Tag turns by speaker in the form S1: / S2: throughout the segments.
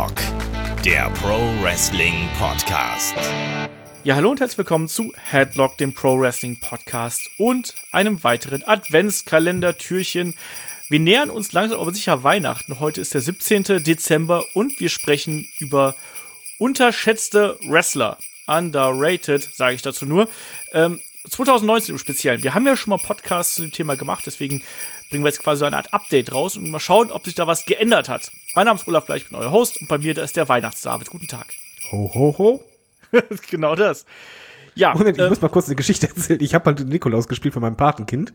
S1: Headlock, der Pro Wrestling Podcast.
S2: Ja, hallo und herzlich willkommen zu Headlock, dem Pro Wrestling Podcast und einem weiteren Adventskalender-Türchen. Wir nähern uns langsam aber sicher Weihnachten. Heute ist der 17. Dezember und wir sprechen über unterschätzte Wrestler. Underrated, sage ich dazu nur. 2019 im Speziellen. Wir haben ja schon mal Podcasts zu dem Thema gemacht, deswegen bringen wir jetzt quasi so eine Art Update raus und mal schauen, ob sich da was geändert hat. Mein Name ist Olaf Bleich, ich bin euer Host und bei mir da ist der Weihnachtsdavid. Guten Tag.
S3: Ho, ho, ho.
S2: Genau das. Ja,
S3: Moment, ich muss mal kurz eine Geschichte erzählen. Ich habe halt den Nikolaus gespielt von meinem Patenkind.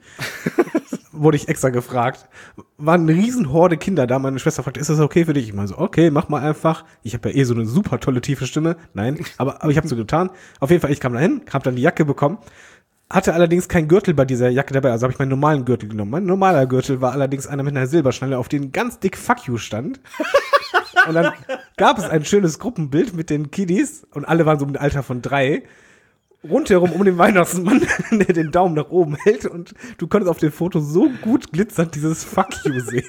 S3: Wurde ich extra gefragt. War eine Riesenhorde Kinder da. Meine Schwester fragte, ist das okay für dich? Ich meine so, okay, mach mal einfach. Ich habe ja so eine super tolle tiefe Stimme. Nein, aber ich habe so getan. Auf jeden Fall, ich kam da hin, habe dann die Jacke bekommen. Hatte allerdings kein Gürtel bei dieser Jacke dabei, also habe ich meinen normalen Gürtel genommen. Mein normaler Gürtel war allerdings einer mit einer Silberschnalle, auf dem ganz dick Fuck you stand. Und dann gab es ein schönes Gruppenbild mit den Kiddies und alle waren so im Alter von 3. Rundherum um den Weihnachtsmann, der den Daumen nach oben hält und du konntest auf dem Foto so gut glitzernd dieses Fuck you sehen.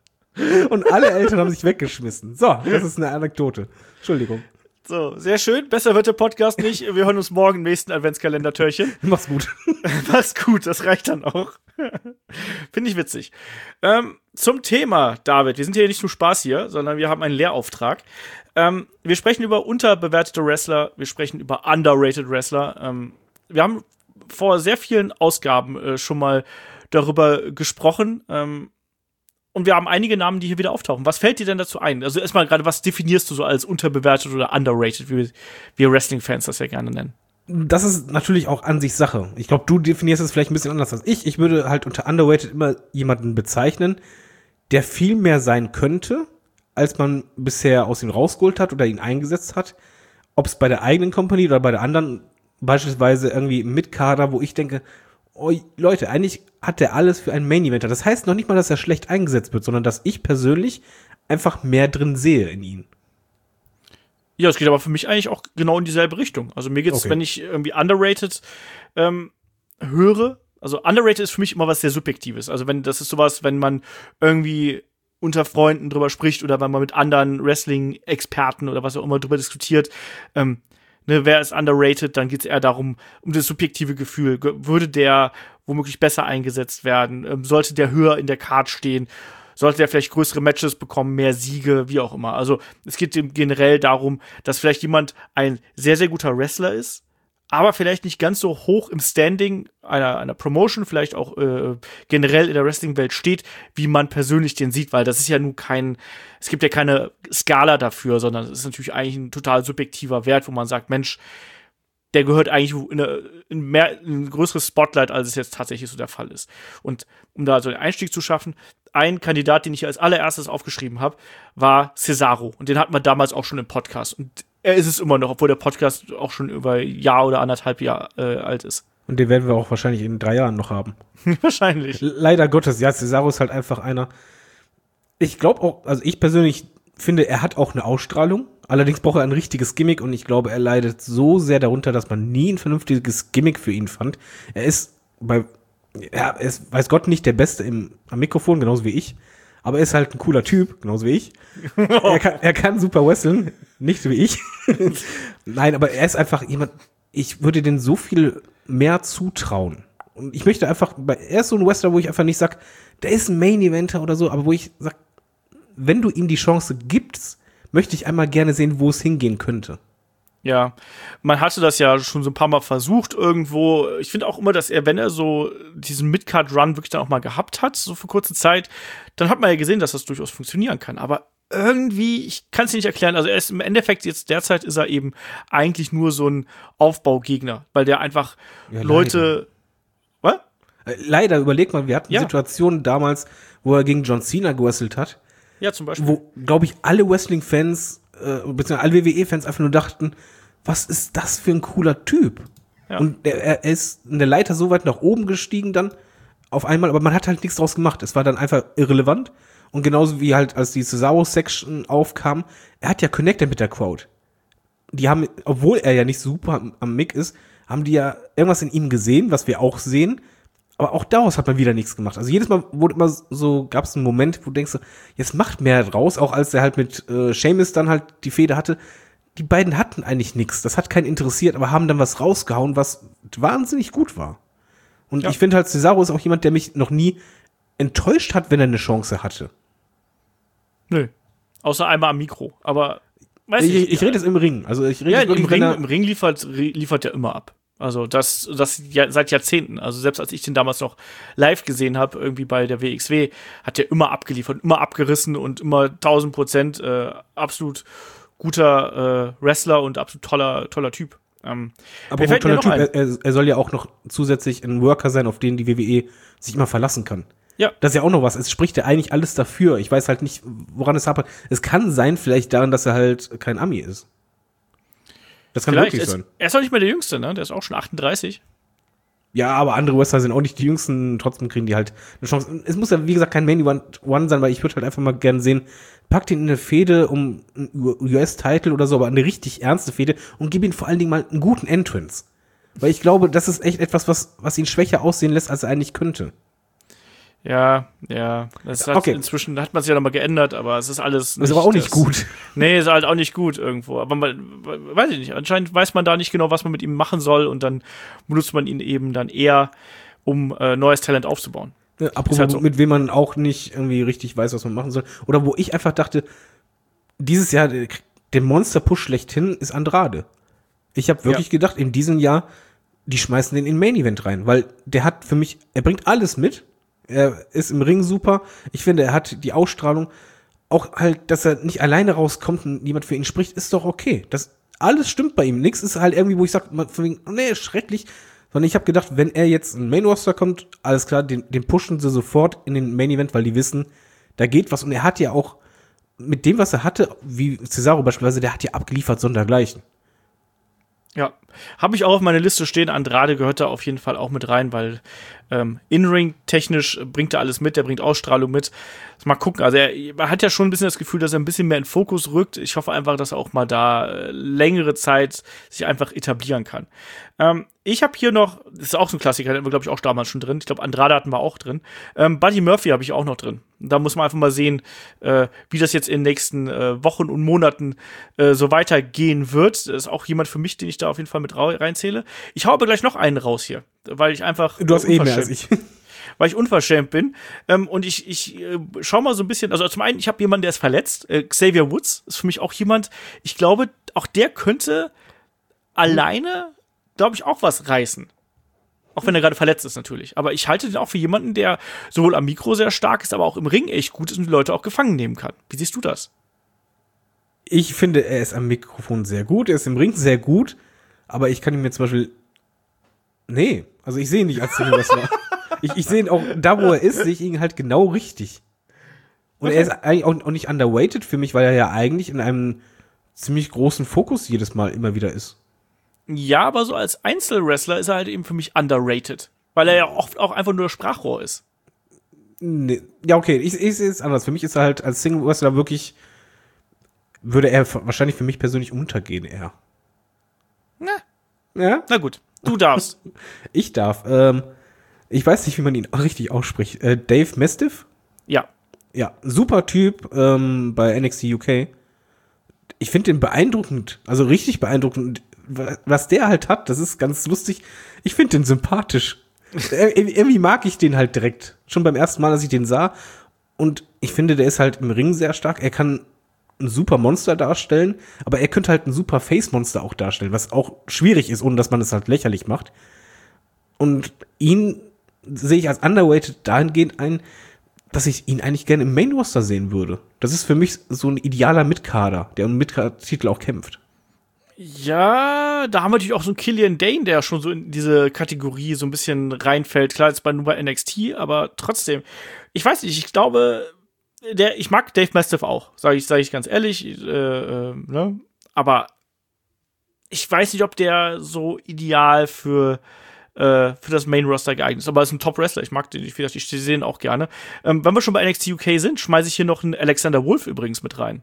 S3: Und alle Eltern haben sich weggeschmissen. So, das ist eine Anekdote. Entschuldigung.
S2: So, sehr schön. Besser wird der Podcast nicht. Wir hören uns morgen im nächsten Adventskalender-Türchen.
S3: Mach's gut.
S2: Mach's gut, das reicht dann auch. Finde ich witzig. Zum Thema, David. Wir sind hier nicht zum Spaß hier, sondern wir haben einen Lehrauftrag. Wir sprechen über unterbewertete Wrestler. Wir sprechen über underrated Wrestler. Wir haben vor sehr vielen Ausgaben schon mal darüber gesprochen. Und wir haben einige Namen, die hier wieder auftauchen. Was fällt dir denn dazu ein? Also erstmal gerade, was definierst du so als unterbewertet oder underrated, wie wir Wrestling-Fans das ja gerne nennen?
S3: Das ist natürlich auch an sich Sache. Ich glaube, du definierst es vielleicht ein bisschen anders als ich. Ich würde halt unter underrated immer jemanden bezeichnen, der viel mehr sein könnte, als man bisher aus ihm rausgeholt hat oder ihn eingesetzt hat. Ob es bei der eigenen Company oder bei der anderen, beispielsweise irgendwie im Mid-Kader, wo ich denke, oh, Leute, eigentlich hat der alles für einen Main-Eventer. Das heißt noch nicht mal, dass er schlecht eingesetzt wird, sondern dass ich persönlich einfach mehr drin sehe in ihn.
S2: Ja, es geht aber für mich eigentlich auch genau in dieselbe Richtung. Also mir geht's, wenn ich irgendwie underrated höre, also underrated ist für mich immer was sehr Subjektives. Also das ist sowas, wenn man irgendwie unter Freunden drüber spricht oder wenn man mit anderen Wrestling-Experten oder was auch immer drüber diskutiert, wer ist underrated, dann geht es eher darum, um das subjektive Gefühl. Würde der womöglich besser eingesetzt werden? Sollte der höher in der Card stehen? Sollte der vielleicht größere Matches bekommen, mehr Siege, wie auch immer? Also es geht generell darum, dass vielleicht jemand ein sehr, sehr guter Wrestler ist, aber vielleicht nicht ganz so hoch im Standing einer Promotion, vielleicht auch generell in der Wrestling-Welt steht, wie man persönlich den sieht, weil das ist ja nun es gibt ja keine Skala dafür, sondern es ist natürlich eigentlich ein total subjektiver Wert, wo man sagt, Mensch, der gehört eigentlich in ein größeres Spotlight, als es jetzt tatsächlich so der Fall ist. Und um da so einen Einstieg zu schaffen, ein Kandidat, den ich als allererstes aufgeschrieben habe, war Cesaro. Und den hatten wir damals auch schon im Podcast. Und er ist es immer noch, obwohl der Podcast auch schon über ein Jahr oder 1,5 Jahre alt ist.
S3: Und den werden wir auch wahrscheinlich in 3 Jahren noch haben.
S2: Wahrscheinlich.
S3: Leider Gottes, ja, Cesaro ist halt einfach einer. Ich glaube auch, also ich persönlich finde, er hat auch eine Ausstrahlung. Allerdings braucht er ein richtiges Gimmick und ich glaube, er leidet so sehr darunter, dass man nie ein vernünftiges Gimmick für ihn fand. Er ist weiß Gott nicht der Beste am Mikrofon, genauso wie ich. Aber er ist halt ein cooler Typ, genauso wie ich. Er kann super wresteln, nicht wie ich. Nein, aber er ist einfach jemand, ich würde den so viel mehr zutrauen. Und ich möchte einfach, er ist so ein Wrestler, wo ich einfach nicht sag, der ist ein Main-Eventer oder so, aber wo ich sag, wenn du ihm die Chance gibst, möchte ich einmal gerne sehen, wo es hingehen könnte.
S2: Ja, man hatte das ja schon so ein paar Mal versucht irgendwo. Ich finde auch immer, dass wenn er so diesen Midcard-Run wirklich dann auch mal gehabt hat, so für kurze Zeit, dann hat man ja gesehen, dass das durchaus funktionieren kann. Aber irgendwie, ich kann es nicht erklären, also er ist im Endeffekt jetzt derzeit ist er eben eigentlich nur so ein Aufbaugegner, weil der einfach Leute. Was?
S3: Leider, überleg mal, wir hatten Situationen damals, wo er gegen John Cena gewrestelt hat.
S2: Ja, zum Beispiel.
S3: Wo, glaube ich, alle Wrestling-Fans, beziehungsweise alle WWE-Fans einfach nur dachten, was ist das für ein cooler Typ? Ja. Und er ist in der Leiter so weit nach oben gestiegen dann auf einmal, aber man hat halt nichts draus gemacht. Es war dann einfach irrelevant. Und genauso wie halt, als die Cesaro-Section aufkam, er hat ja connected mit der Crowd. Die haben, obwohl er ja nicht super am Mic ist, haben die ja irgendwas in ihm gesehen, was wir auch sehen. Aber auch daraus hat man wieder nichts gemacht. Also jedes Mal gab es einen Moment, wo du denkst, jetzt macht mehr draus, auch als er halt mit Sheamus dann halt die Fehde hatte. Die beiden hatten eigentlich nichts. Das hat keinen interessiert, aber haben dann was rausgehauen, was wahnsinnig gut war. Und ich finde halt, Cesaro ist auch jemand, der mich noch nie enttäuscht hat, wenn er eine Chance hatte.
S2: Nö. Außer einmal am Mikro. Aber
S3: ich rede jetzt im Ring. Also ich rede
S2: im Ring liefert er immer ab. Also das ja seit Jahrzehnten. Also selbst als ich den damals noch live gesehen habe, irgendwie bei der WXW, hat er immer abgeliefert, immer abgerissen und immer 1000% absolut guter Wrestler und absolut toller Typ.
S3: Aber ein toller Typ, er soll ja auch noch zusätzlich ein Worker sein, auf den die WWE sich immer verlassen kann.
S2: Ja.
S3: Das ist ja auch noch was. Es spricht ja eigentlich alles dafür. Ich weiß halt nicht, woran es hapert. Es kann sein, vielleicht daran, dass er halt kein Ami ist. Das kann
S2: vielleicht
S3: wirklich sein.
S2: Er ist auch nicht mehr der Jüngste, ne? Der ist auch schon 38.
S3: Ja, aber andere Wrestler sind auch nicht die Jüngsten. Trotzdem kriegen die halt eine Chance. Es muss ja, wie gesagt, kein Main One sein, weil ich würde halt einfach mal gerne sehen, packt ihn in eine Fehde um einen US-Title oder so, aber eine richtig ernste Fehde und gib ihm vor allen Dingen mal einen guten Entrance. Weil ich glaube, das ist echt etwas, was ihn schwächer aussehen lässt, als er eigentlich könnte.
S2: Ja. Inzwischen hat man es ja nochmal geändert, aber es ist alles.
S3: Das ist aber auch nicht gut.
S2: Nee, ist halt auch nicht gut irgendwo. Aber weiß ich nicht. Anscheinend weiß man da nicht genau, was man mit ihm machen soll und dann benutzt man ihn eben dann eher, um neues Talent aufzubauen.
S3: Ja, apropos, halt so, mit wem man auch nicht irgendwie richtig weiß, was man machen soll. Oder wo ich einfach dachte, dieses Jahr, der Monster-Push schlechthin ist Andrade. Ich habe wirklich gedacht, in diesem Jahr, die schmeißen den in Main-Event rein, weil der hat für mich, er bringt alles mit. Er ist im Ring super. Ich finde, er hat die Ausstrahlung. Auch halt, dass er nicht alleine rauskommt und jemand für ihn spricht, ist doch okay. Das alles stimmt bei ihm. Nichts ist halt irgendwie, wo ich sage, nee, schrecklich. Sondern ich habe gedacht, wenn er jetzt in den Main Roster kommt, alles klar, den pushen sie sofort in den Main Event, weil die wissen, da geht was. Und er hat ja auch mit dem, was er hatte, wie Cesaro beispielsweise, der hat ja abgeliefert, sondergleichen.
S2: Ja, habe ich auch auf meiner Liste stehen. Andrade gehört da auf jeden Fall auch mit rein, weil In-Ring technisch bringt er alles mit, der bringt Ausstrahlung mit. Mal gucken, also er hat ja schon ein bisschen das Gefühl, dass er ein bisschen mehr in den Fokus rückt. Ich hoffe einfach, dass er auch mal da längere Zeit sich einfach etablieren kann. Ich habe hier noch, das ist auch so ein Klassiker, den haben wir, glaube ich, auch damals schon drin. Ich glaube, Andrade hatten wir auch drin. Buddy Murphy habe ich auch noch drin. Da muss man einfach mal sehen, wie das jetzt in den nächsten Wochen und Monaten so weitergehen wird. Das ist auch jemand für mich, den ich da auf jeden Fall mit reinzähle. Ich hau aber gleich noch einen raus hier, weil ich einfach
S3: Du hast eh mehr als ich.
S2: Weil ich unverschämt bin. Und ich schau mal so ein bisschen, also zum einen, ich habe jemanden, der ist verletzt. Xavier Woods ist für mich auch jemand, ich glaube, auch der könnte alleine, glaube ich, auch was reißen. Auch wenn er gerade verletzt ist natürlich. Aber ich halte den auch für jemanden, der sowohl am Mikro sehr stark ist, aber auch im Ring echt gut ist und die Leute auch gefangen nehmen kann. Wie siehst du das?
S3: Ich finde, er ist am Mikrofon sehr gut, er ist im Ring sehr gut, aber ich kann ihm jetzt zum Beispiel also ich sehe ihn nicht als Singwrestler. Ich sehe ihn auch, da wo er ist, sehe ich ihn halt genau richtig. Und er ist eigentlich auch nicht underweighted für mich, weil er ja eigentlich in einem ziemlich großen Fokus jedes Mal immer wieder ist.
S2: Ja, aber so als Einzelwrestler ist er halt eben für mich underrated. Weil er ja oft auch einfach nur Sprachrohr ist.
S3: Nee. Ja, okay, ich sehe es anders. Für mich ist er halt als Single-Wrestler wirklich, würde er wahrscheinlich für mich persönlich untergehen eher. Ja?
S2: Na gut, du darfst.
S3: Ich darf. Ich weiß nicht, wie man ihn richtig ausspricht. Dave Mastiff?
S2: Ja.
S3: Ja, super Typ bei NXT UK. Ich finde den beeindruckend, also richtig beeindruckend. Was der halt hat, das ist ganz lustig. Ich finde den sympathisch. Irgendwie mag ich den halt direkt. Schon beim ersten Mal, als ich den sah. Und ich finde, der ist halt im Ring sehr stark. Er kann ein super Monster darstellen, aber er könnte halt ein super Face-Monster auch darstellen, was auch schwierig ist, ohne dass man es halt lächerlich macht. Und ihn sehe ich als underweighted dahingehend ein, dass ich ihn eigentlich gerne im Main-Roster sehen würde. Das ist für mich so ein idealer Mitkader, der um Mitkader-Titel auch kämpft.
S2: Ja, da haben wir natürlich auch so einen Killian Dane, der schon so in diese Kategorie so ein bisschen reinfällt. Klar, jetzt nur bei NXT, aber trotzdem. Ich weiß nicht, ich glaube, ich mag Dave Mastiff auch, sag ich ganz ehrlich. Ne? Aber ich weiß nicht, ob der so ideal für das Main-Roster geeignet ist. Aber er ist ein Top-Wrestler, ich mag den, ich sehe ihn auch gerne. Wenn wir schon bei NXT UK sind, schmeiße ich hier noch einen Alexander Wolf übrigens mit rein.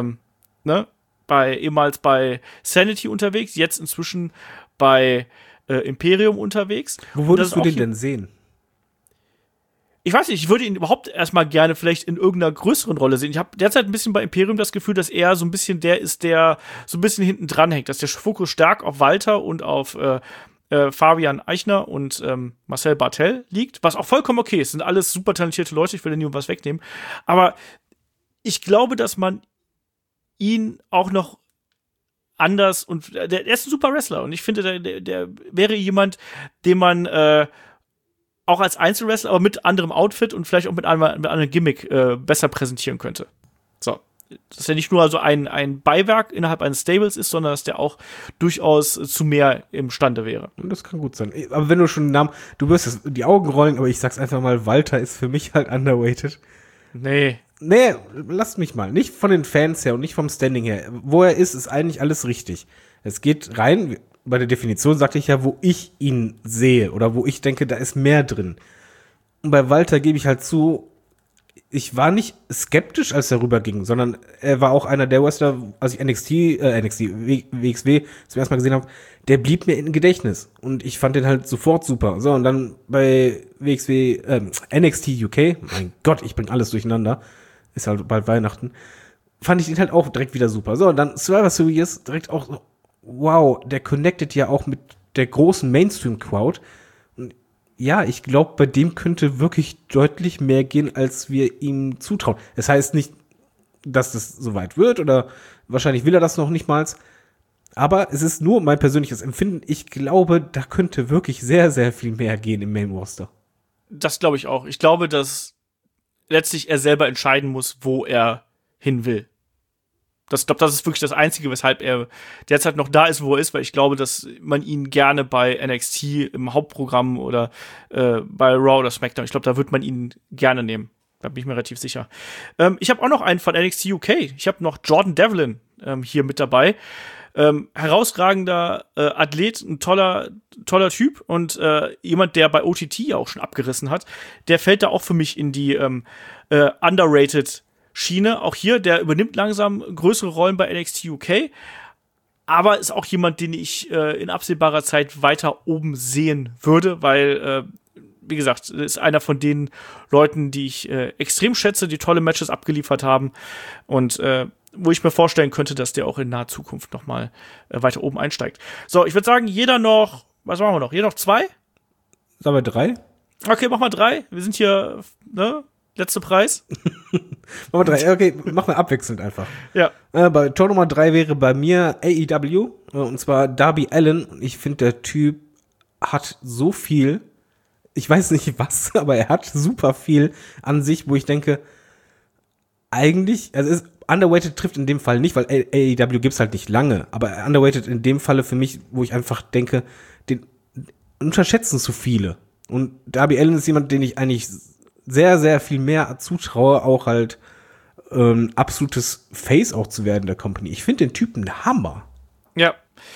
S2: Ne? Ehemals bei Sanity unterwegs, jetzt inzwischen bei Imperium unterwegs.
S3: Wo würdest du den denn sehen?
S2: Ich weiß nicht, ich würde ihn überhaupt erstmal gerne vielleicht in irgendeiner größeren Rolle sehen. Ich habe derzeit ein bisschen bei Imperium das Gefühl, dass er so ein bisschen der ist, der so ein bisschen hinten dran hängt, dass der Fokus stark auf Walter und auf Fabian Eichner und Marcel Bartel liegt, was auch vollkommen okay ist. Sind alles super talentierte Leute, ich will niemandem was wegnehmen. Aber ich glaube, dass man ihn auch noch anders und der ist ein super Wrestler und ich finde, der wäre jemand, den man auch als Einzelwrestler, aber mit anderem Outfit und vielleicht auch mit einem Gimmick besser präsentieren könnte. So. Dass er nicht nur also ein Beiwerk innerhalb eines Stables ist, sondern dass der auch durchaus zu mehr imstande wäre.
S3: Und das kann gut sein. Aber wenn du schon einen Namen, du wirst jetzt die Augen rollen, aber ich sag's einfach mal, Walter ist für mich halt underrated.
S2: Nee,
S3: lasst mich mal. Nicht von den Fans her und nicht vom Standing her. Wo er ist eigentlich alles richtig. Es geht rein, bei der Definition sagte ich ja, wo ich ihn sehe oder wo ich denke, da ist mehr drin. Und bei Walter gebe ich halt zu, ich war nicht skeptisch, als er rüberging, sondern er war auch einer der Wrestler, als ich WXW zum ersten Mal gesehen habe, der blieb mir im Gedächtnis. Und ich fand den halt sofort super. So, und dann bei NXT UK, mein Gott, ich bring alles durcheinander, ist halt bald Weihnachten, fand ich den halt auch direkt wieder super. So, und dann Survivor Series direkt auch so, wow, der connectet ja auch mit der großen Mainstream-Crowd. Und ja, ich glaube, bei dem könnte wirklich deutlich mehr gehen, als wir ihm zutrauen. Es heißt nicht, dass das so weit wird oder wahrscheinlich will er das noch nicht mal. Aber es ist nur mein persönliches Empfinden. Ich glaube, da könnte wirklich sehr, sehr viel mehr gehen im Main-Roster.
S2: Das glaube ich auch. Ich glaube, dass letztlich er selber entscheiden muss, wo er hin will. Ich glaube, das ist wirklich das Einzige, weshalb er derzeit noch da ist, wo er ist, weil ich glaube, dass man ihn gerne bei NXT im Hauptprogramm oder bei Raw oder SmackDown, ich glaube, da wird man ihn gerne nehmen. Da bin ich mir relativ sicher. Ich habe auch noch einen von NXT UK. Ich habe noch Jordan Devlin hier mit dabei. Herausragender Athlet, ein toller Typ und jemand, der bei OTT ja auch schon abgerissen hat. Der fällt da auch für mich in die underrated Schiene. Auch hier, der übernimmt langsam größere Rollen bei NXT UK, aber ist auch jemand, den ich in absehbarer Zeit weiter oben sehen würde, weil, wie gesagt, ist einer von den Leuten, die ich extrem schätze, die tolle Matches abgeliefert haben und wo ich mir vorstellen könnte, dass der auch in naher Zukunft noch mal weiter oben einsteigt. So, ich würde sagen, jeder noch, was machen wir noch? Jeder noch 2?
S3: Sagen wir 3?
S2: Okay, mach mal 3. Wir sind hier, ne? Letzter Preis.
S3: Machen wir 3. Okay, machen wir abwechselnd einfach.
S2: Ja.
S3: Bei Tor Nummer 3 wäre bei mir AEW, und zwar Darby Allin. Ich finde, der Typ hat so viel, ich weiß nicht was, aber er hat super viel an sich, wo ich denke, eigentlich, also underrated trifft in dem Fall nicht, weil AEW gibt's halt nicht lange, aber underrated in dem Falle für mich, wo ich einfach denke, den unterschätzen zu viele. Und Darby Allin ist jemand, den ich eigentlich sehr, sehr viel mehr zutraue, auch halt absolutes Face auch zu werden der Company. Ich finde den Typen Hammer.
S2: Ja.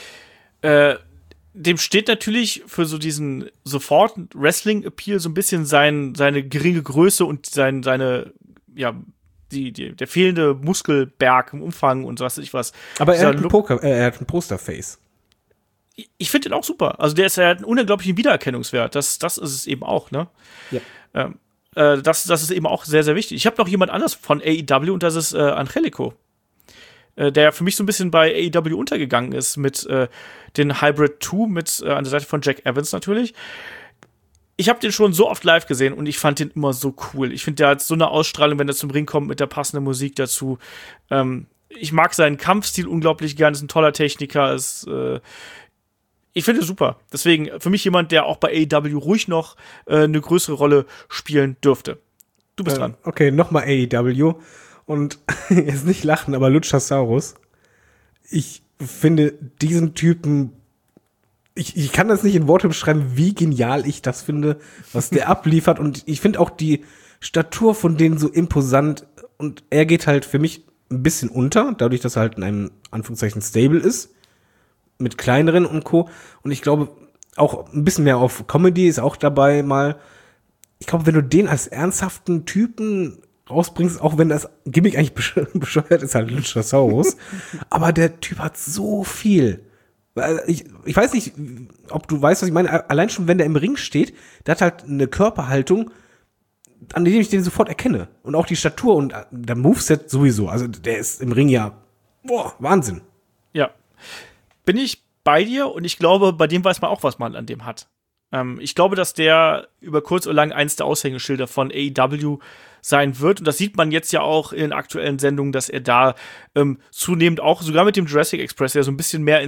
S2: Dem steht natürlich für so diesen sofort Wrestling-Appeal so ein bisschen seine geringe Größe und der fehlende Muskelberg im Umfang und was weiß ich was.
S3: Aber er hat ein Posterface.
S2: Ich finde den auch super. Also der hat einen unglaublichen Wiedererkennungswert. Das ist es eben auch, ne?
S3: Ja.
S2: Das ist eben auch sehr, sehr wichtig. Ich habe noch jemand anderes von AEW und das ist Angelico. Der für mich so ein bisschen bei AEW untergegangen ist mit den Hybrid 2 mit an der Seite von Jack Evans natürlich. Ich habe den schon so oft live gesehen und ich fand den immer so cool. Ich finde, der hat so eine Ausstrahlung, wenn er zum Ring kommt mit der passenden Musik dazu. Ich mag seinen Kampfstil unglaublich gern, ist ein toller Techniker, ich finde es super. Deswegen für mich jemand, der auch bei AEW ruhig noch eine größere Rolle spielen dürfte. Du bist dran.
S3: Okay, nochmal AEW. Und jetzt nicht lachen, aber Luchasaurus. Ich finde diesen Typen, ich kann das nicht in Worte beschreiben, wie genial ich das finde, was der abliefert. Und ich finde auch die Statur von denen so imposant. Und er geht halt für mich ein bisschen unter, dadurch, dass er halt in einem Anführungszeichen Stable ist. Mit kleineren und Co. Und ich glaube, auch ein bisschen mehr auf Comedy ist auch dabei mal. Ich glaube, wenn du den als ernsthaften Typen rausbringst, auch wenn das Gimmick eigentlich bescheuert ist, halt Luchasaurus. Aber der Typ hat so viel. Ich weiß nicht, ob du weißt, was ich meine. Allein schon, wenn der im Ring steht, der hat halt eine Körperhaltung, an dem ich den sofort erkenne. Und auch die Statur und der Moveset sowieso. Also der ist im Ring ja, Wahnsinn.
S2: Ja. Bin ich bei dir und ich glaube, bei dem weiß man auch, was man an dem hat. Ich glaube, dass der über kurz oder lang eins der Aushängeschilder von AEW sein wird. Und das sieht man jetzt ja auch in den aktuellen Sendungen, dass er da zunehmend auch, sogar mit dem Jurassic Express, ja so ein bisschen mehr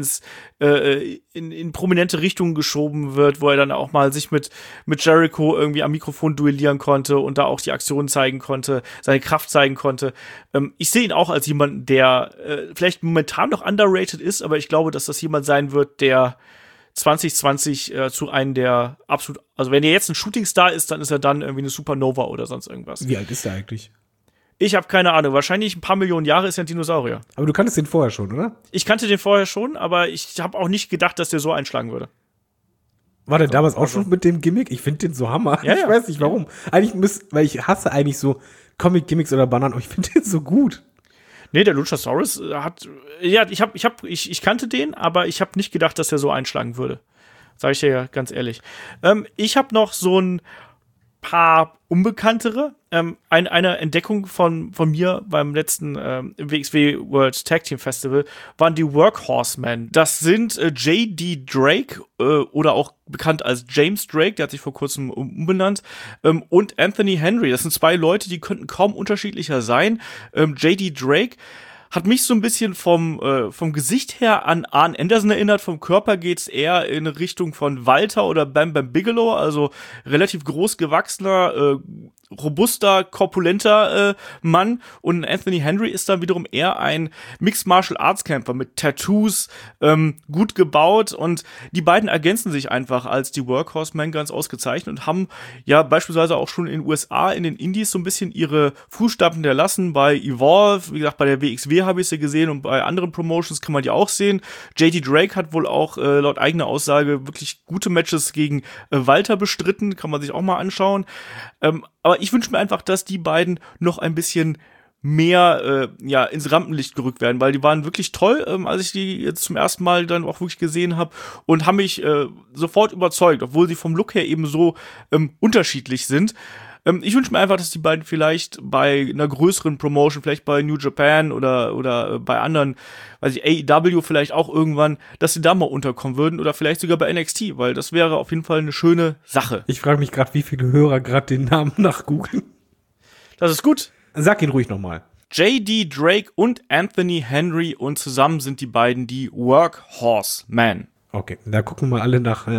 S2: in prominente Richtungen geschoben wird, wo er dann auch mal sich mit Jericho irgendwie am Mikrofon duellieren konnte und da auch die Aktionen zeigen konnte, seine Kraft zeigen konnte. Ich sehe ihn auch als jemanden, der vielleicht momentan noch underrated ist, aber ich glaube, dass das jemand sein wird, der 2020 zu einem der absolut, also wenn er jetzt ein Shootingstar ist, dann ist er dann irgendwie eine Supernova oder sonst irgendwas.
S3: Wie alt ist er eigentlich?
S2: Ich habe keine Ahnung. Wahrscheinlich ein paar Millionen Jahre ist er ein Dinosaurier.
S3: Aber du kanntest den vorher schon, oder?
S2: Ich kannte den vorher schon, aber ich habe auch nicht gedacht, dass der so einschlagen würde.
S3: War der damals auch schon mit dem Gimmick? Ich finde den so Hammer.
S2: Ja,
S3: ich weiß nicht warum. Weil ich hasse eigentlich so Comic-Gimmicks oder Bananen, aber ich finde den so gut.
S2: Nee, der Luchasaurus hat, ja, ich kannte den, aber ich habe nicht gedacht, dass er so einschlagen würde. Sag ich dir ja ganz ehrlich. Ich habe noch so ein paar unbekanntere. Eine Entdeckung von mir beim letzten WXW World Tag Team Festival waren die Workhorsemen. Das sind J.D. Drake oder auch bekannt als James Drake, der hat sich vor kurzem umbenannt, und Anthony Henry. Das sind zwei Leute, die könnten kaum unterschiedlicher sein. J.D. Drake hat mich so ein bisschen vom Gesicht her an Arn Anderson erinnert. Vom Körper geht's eher in Richtung von Walter oder Bam Bam Bigelow, also relativ groß gewachsener, robuster, korpulenter Mann. Und Anthony Henry ist dann wiederum eher ein Mixed Martial Arts Kämpfer mit Tattoos, gut gebaut, und die beiden ergänzen sich einfach als die Workhorsemen ganz ausgezeichnet und haben ja beispielsweise auch schon in den USA, in den Indies so ein bisschen ihre Fußstapfen hinterlassen. Bei Evolve, wie gesagt, bei der WXW habe ich sie gesehen, und bei anderen Promotions kann man die auch sehen. J.D. Drake hat wohl auch laut eigener Aussage wirklich gute Matches gegen Walter bestritten, kann man sich auch mal anschauen. Aber ich wünsche mir einfach, dass die beiden noch ein bisschen mehr ins Rampenlicht gerückt werden, weil die waren wirklich toll, als ich die jetzt zum ersten Mal dann auch wirklich gesehen habe, und haben mich sofort überzeugt, obwohl sie vom Look her eben so unterschiedlich sind. Ich wünsche mir einfach, dass die beiden vielleicht bei einer größeren Promotion, vielleicht bei New Japan oder bei anderen, weiß ich, AEW vielleicht auch irgendwann, dass sie da mal unterkommen würden, oder vielleicht sogar bei NXT, weil das wäre auf jeden Fall eine schöne Sache.
S3: Ich frage mich gerade, wie viele Hörer gerade den Namen nachgoogeln.
S2: Das ist gut.
S3: Sag ihn ruhig nochmal.
S2: J.D. Drake und Anthony Henry, und zusammen sind die beiden die Workhorsemen.
S3: Okay, da gucken wir alle nach.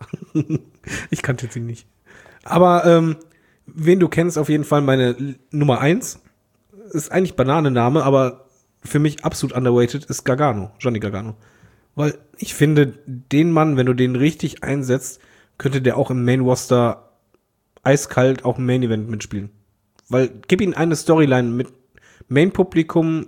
S3: Ich kannte sie nicht. Aber wen du kennst, auf jeden Fall meine Nummer 1. Ist eigentlich Bananenname, aber für mich absolut underrated ist Gargano, Johnny Gargano. Weil ich finde, den Mann, wenn du den richtig einsetzt, könnte der auch im Main Roster eiskalt auch im Main Event mitspielen. Weil gib ihm eine Storyline mit Mainstream-Publikum,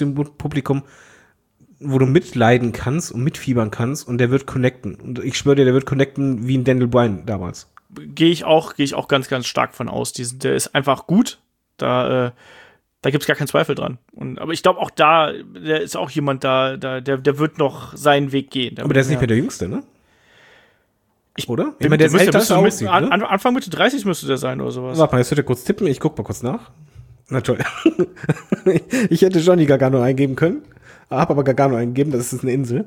S3: wo du mitleiden kannst und mitfiebern kannst, und der wird connecten. Und ich schwöre dir, der wird connecten wie ein Daniel Bryan damals.
S2: Gehe ich auch ganz, ganz stark von aus. Der ist einfach gut. Da gibt's gar keinen Zweifel dran. Aber ich glaube auch der ist auch jemand der wird noch seinen Weg gehen.
S3: Aber der ist nicht mehr der Jüngste, ne? Oder?
S2: Ich meine, der ist älter als aussieht, ne? Anfang Mitte 30 müsste der sein oder sowas.
S3: Warte mal, jetzt wird er kurz tippen. Ich guck mal kurz nach. Na toll. Ich hätte Johnny Gargano eingeben können. Hab aber Gargano eingegeben, das ist eine Insel.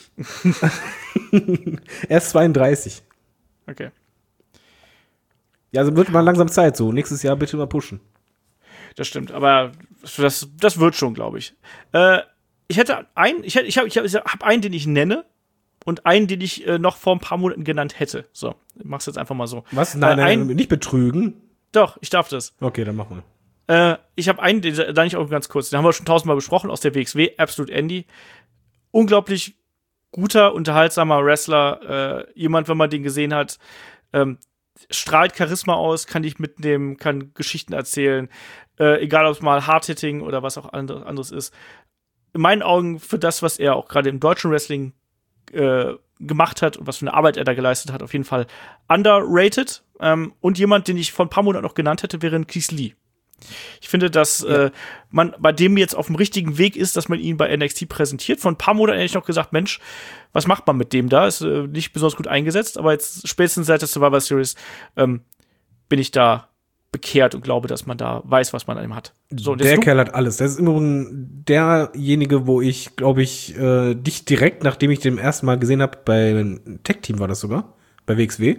S3: Er ist 32.
S2: Okay.
S3: Ja, also wird mal langsam Zeit so. Nächstes Jahr bitte mal pushen.
S2: Das stimmt, aber das wird schon, glaube ich. Ich habe einen, den ich nenne, und einen, den ich noch vor ein paar Monaten genannt hätte. So, ich mach's jetzt einfach mal so.
S3: Was? Nein, nicht betrügen.
S2: Doch, ich darf das.
S3: Okay, dann mach mal.
S2: Ich habe einen, da nicht auch ganz kurz, den haben wir schon 1000-mal besprochen, aus der WXW, Absolute Andy. Unglaublich guter, unterhaltsamer Wrestler. Jemand, wenn man den gesehen hat, strahlt Charisma aus, kann dich mitnehmen, kann Geschichten erzählen, egal ob es mal Hard-Hitting oder was auch anderes ist. In meinen Augen für das, was er auch gerade im deutschen Wrestling gemacht hat und was für eine Arbeit er da geleistet hat, auf jeden Fall underrated. Und jemand, den ich vor ein paar Monaten noch genannt hätte, wäre Keith Lee. Ich finde, dass man bei dem jetzt auf dem richtigen Weg ist, dass man ihn bei NXT präsentiert. Vor ein paar Monaten hätte ich noch gesagt, Mensch, was macht man mit dem da? Ist nicht besonders gut eingesetzt, aber jetzt spätestens seit der Survivor Series bin ich da bekehrt und glaube, dass man da weiß, was man an ihm hat. So,
S3: der Kerl hat alles. Das ist immer derjenige, wo ich, glaube ich, dich direkt, nachdem ich den ersten Mal gesehen habe, beim Tech-Team war das sogar, bei WXW,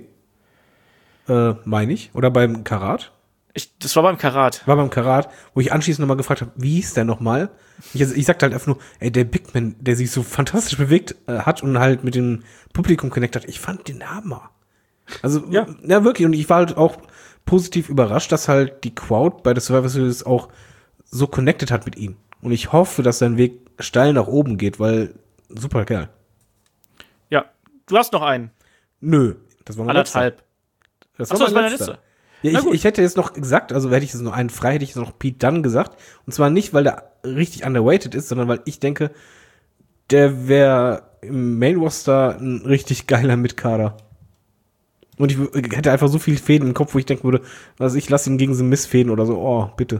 S3: meine ich, oder beim Karat.
S2: Das war beim Karat.
S3: War beim Karat, wo ich anschließend nochmal gefragt habe, wie hieß der nochmal? Ich sagte halt einfach nur, ey, der Big Man, der sich so fantastisch bewegt hat und halt mit dem Publikum connected hat, ich fand den Hammer. Also, ja, wirklich. Und ich war halt auch positiv überrascht, dass halt die Crowd bei der Survivor Series auch so connected hat mit ihm. Und ich hoffe, dass sein Weg steil nach oben geht, weil super Kerl.
S2: Ja, du hast noch einen.
S3: Nö, das war mein
S2: anderthalb.
S3: Das war mein letzter. Ja, ich hätte jetzt noch gesagt, also hätte ich jetzt noch einen frei, hätte ich jetzt noch Pete Dunne gesagt. Und zwar nicht, weil der richtig underrated ist, sondern weil ich denke, der wäre im Main Roster ein richtig geiler Mitkader. Und ich hätte einfach so viel Fäden im Kopf, wo ich denken würde, also ich lasse ihn gegen so Miss fäden oder so, oh, bitte.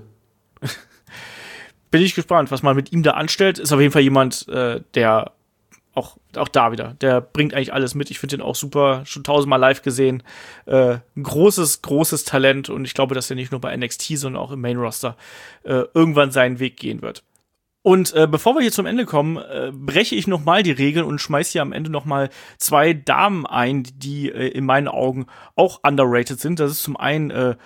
S2: Bin ich gespannt, was man mit ihm da anstellt. Ist auf jeden Fall jemand, der auch da wieder, der bringt eigentlich alles mit. Ich finde den auch super, schon 1000-mal live gesehen. Ein großes Talent und ich glaube, dass er nicht nur bei NXT, sondern auch im Main Roster irgendwann seinen Weg gehen wird. Und bevor wir hier zum Ende kommen, breche ich nochmal die Regeln und schmeiße hier am Ende nochmal 2 Damen ein, die in meinen Augen auch underrated sind. Das ist zum einen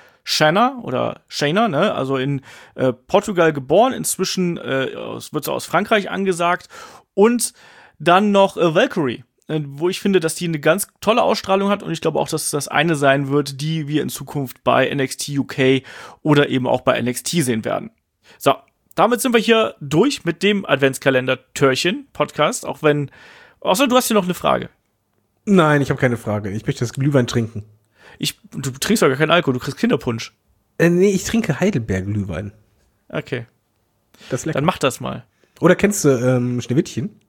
S2: Shayna, ne? Also in Portugal geboren, inzwischen wird sie aus Frankreich angesagt. Und dann noch Valkyrie, wo ich finde, dass die eine ganz tolle Ausstrahlung hat und ich glaube auch, dass das eine sein wird, die wir in Zukunft bei NXT UK oder eben auch bei NXT sehen werden. So, damit sind wir hier durch mit dem Adventskalender-Törchen-Podcast, außer du hast hier noch eine Frage.
S3: Nein, ich habe keine Frage. Ich möchte das Glühwein trinken.
S2: Du trinkst doch gar keinen Alkohol, du kriegst Kinderpunsch.
S3: Nee, ich trinke Heidelberg-Glühwein.
S2: Okay.
S3: Das ist lecker.
S2: Dann mach das mal.
S3: Oder kennst du Schneewittchen?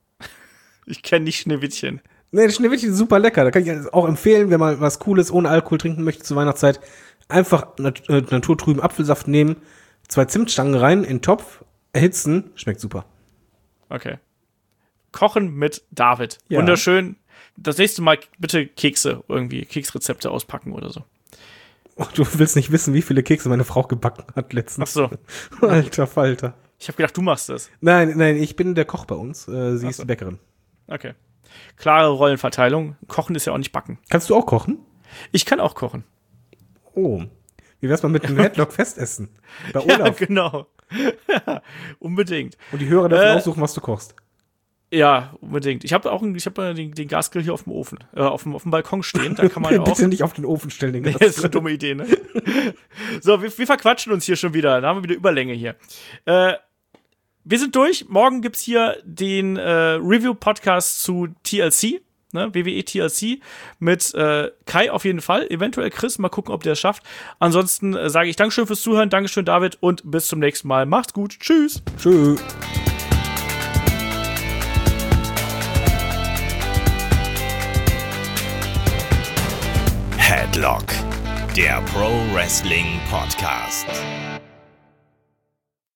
S2: Ich kenne nicht Schneewittchen.
S3: Nee, das Schneewittchen ist super lecker. Da kann ich auch empfehlen, wenn man was Cooles ohne Alkohol trinken möchte zur Weihnachtszeit. Einfach naturtrüben Apfelsaft nehmen, 2 Zimtstangen rein in den Topf, erhitzen, schmeckt super.
S2: Okay. Kochen mit David. Ja. Wunderschön. Das nächste Mal bitte Keksrezepte auspacken oder so.
S3: Oh, du willst nicht wissen, wie viele Kekse meine Frau gebacken hat letztens.
S2: Ach so.
S3: Alter Falter.
S2: Ich habe gedacht, du machst das.
S3: Nein, ich bin der Koch bei uns. Sie ist die Bäckerin.
S2: Okay. Klare Rollenverteilung. Kochen ist ja auch nicht backen.
S3: Kannst du auch kochen?
S2: Ich kann auch kochen.
S3: Oh. Wie wär's mal mit einem Headlock-Festessen? Bei Olaf.
S2: Ja, genau. Ja, unbedingt.
S3: Und die Hörer dürfen aussuchen, was du kochst.
S2: Ja, unbedingt. Ich habe den Gasgrill hier auf dem Ofen, auf dem Balkon stehen. Da kann man auch.
S3: Bitte nicht auf den Ofen stellen, den
S2: Gasgrill. Das ist eine dumme Idee, ne? So, wir verquatschen uns hier schon wieder. Da haben wir wieder Überlänge hier. Wir sind durch. Morgen gibt's hier den Review-Podcast zu TLC. Ne, WWE TLC mit Kai auf jeden Fall, eventuell Chris, mal gucken, ob der es schafft. Ansonsten sage ich Dankeschön fürs Zuhören, Dankeschön David und bis zum nächsten Mal. Macht's gut, tschüss.
S3: Tschüss.
S1: Headlock, der Pro Wrestling Podcast.